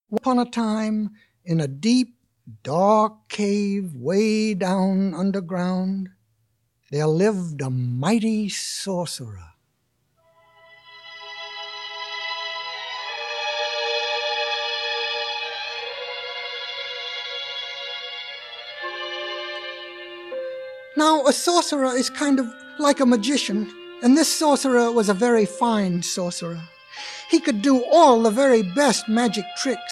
Upon a time, in a deep, dark cave way down underground, there lived a mighty sorcerer. Now, a sorcerer is kind of like a magician, and this sorcerer was a very fine sorcerer. He could do all the very best magic tricks.